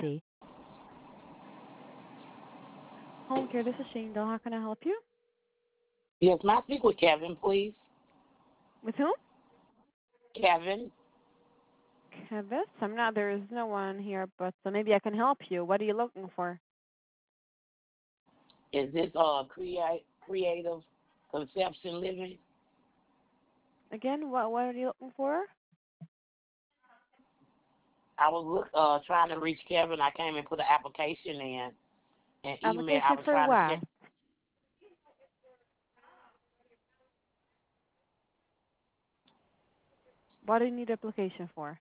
day. Home care, this is Shane Doll. How can I help you? Yes, may I speak with Kevin, please? With whom? Kevin, Canvas? I'm not, there is no one here, but maybe I can help you. What are you looking for? is this creative conception living? Again, what are you looking for? I was trying to reach Kevin. I came and put an application in and email. I Application was for trying to check. what? What do you need application for?